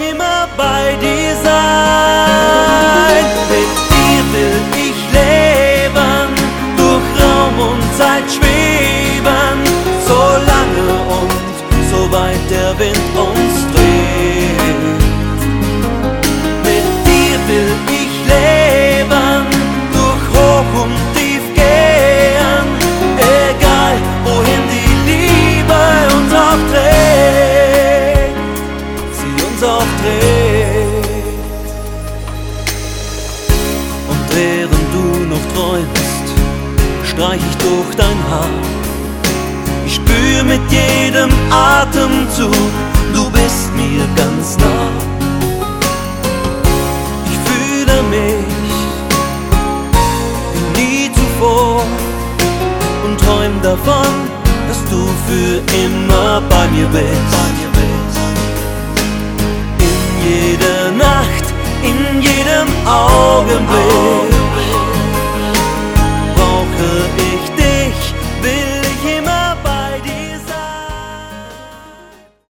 immer bei dir sein. Mit dir will ich leben, durch Raum und Zeit schweben, so lange und so weit der Wind uns dreht. Mit dir will ich leben, durch hoch und tief gehen, egal wohin die Liebe uns auch trägt, sie uns auch trägt. Und während du noch träumst, streich ich durch dein Haar. Ich spür mit jedem Atemzug, du bist mir ganz nah. Ich fühle mich wie nie zuvor und träum davon, dass du für immer bei mir bist. In jeder Nacht, in jedem Augenblick.